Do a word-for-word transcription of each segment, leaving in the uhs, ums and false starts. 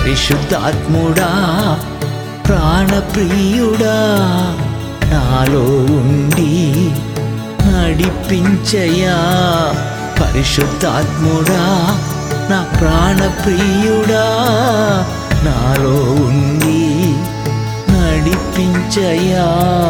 పరిశుద్ధాత్ముడా ప్రాణప్రియుడా నాలో ఉండి నడిపించయ్యా పరిశుద్ధాత్ముడా నా ప్రాణప్రియుడా నాలో ఉండి నడిపించయ్యా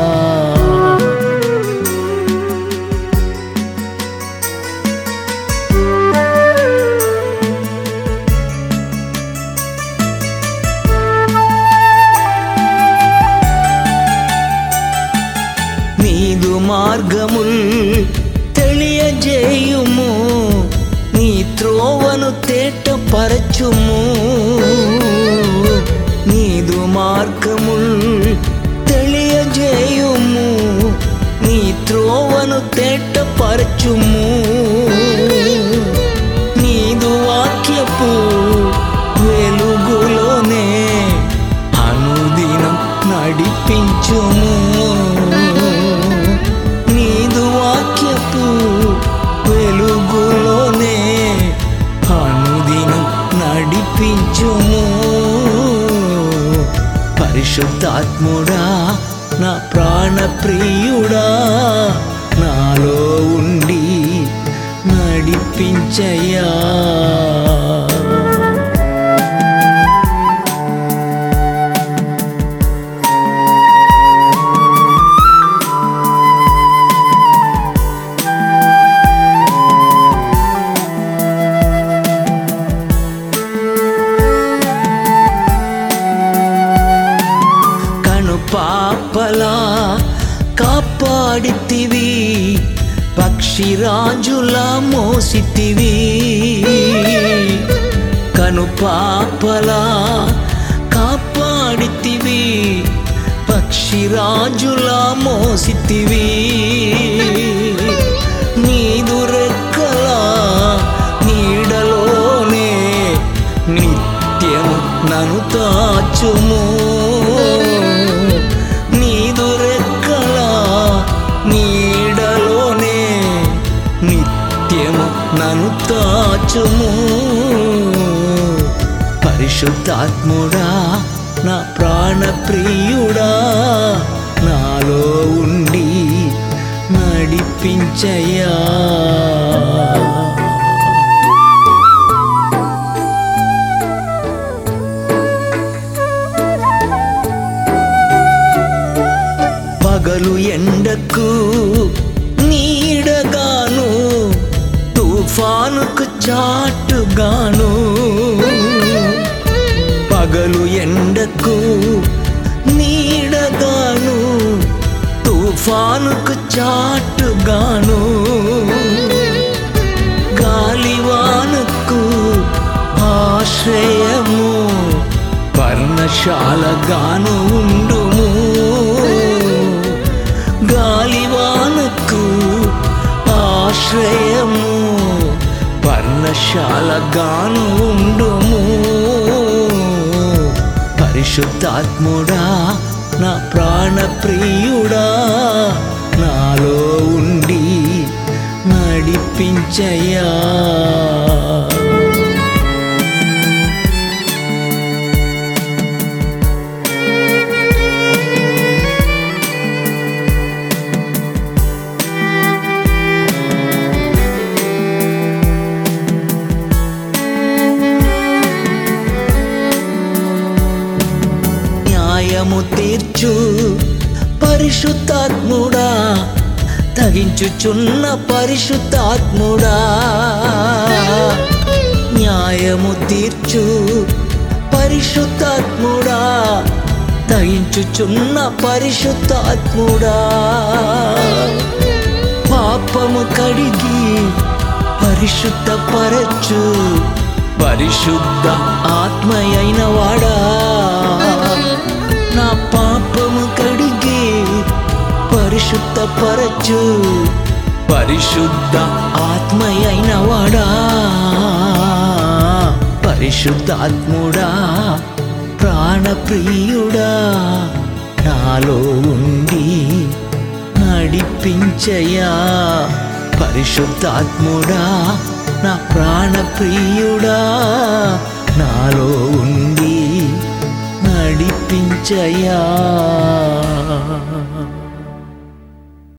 నీదు మార్గముల్ తెలియజేయుము నీ త్రోవను తేటపరచుము నీదు మార్గముల్ తెలియజేయుము నీ త్రోవను తేటపరచుము నీదు వాక్యపు వెలుగులోనే అనుదినం నడిపించుము నీదు వాక్యపు వెలుగులోనే అనుదినం నడిపించుము పరిశుద్ధాత్ముడా నా ప్రాణప్రియుడా నాలో ఉండి నడిపించయ్యా పాపలా కాపాడితివి పక్షిరాజులా మోసితివి కను పాపలా కాపాడితివి పక్షిరాజులా మోసితివి నీదు రెక్కల నీడలోనే నిత్యము నన్ను తాచుము నీదు రెక్కల నీడలోనే నిత్యము నన్ను తాచుము పరిశుద్ధాత్ముడా నా ప్రాణప్రియుడా నాలో ఉండి నడిపించయ్యా పగలు ఎండకు నీడగాను తుఫానుకు చాటుగాను పగలు ఎండకు నీడగాను తుఫానుకు చాటుగాను గాలివానకు ఆశ్రయము పర్ణశాలగాను ఉండుము గాలివానకు ఆశ్రయము పర్ణశాలగాను ఉండుము పరిశుద్ధాత్ముడా నా ప్రాణప్రియుడా నాలో ఉండి నడిపించయ్యా న్యాయము తీర్చు పరిశుద్ధాత్ముడా తగించుచున్న పరిశుద్ధాత్ముడా న్యాయము తీర్చు పరిశుద్ధాత్ముడా తగించుచున్న పరిశుద్ధాత్ముడా పాపము కడిగి పరిశుద్ధపరచు పరిశుద్ధ ఆత్మయైన వాడా నా పాపము కడిగి పరిశుద్ధపరచు పరిశుద్ధ ఆత్మయైన వాడా పరిశుద్ధాత్ముడా ప్రాణప్రియుడా నాలో ఉండి నడిపించయ్యా పరిశుద్ధాత్ముడా నా ప్రాణప్రియుడా నాలో ఉండి జయా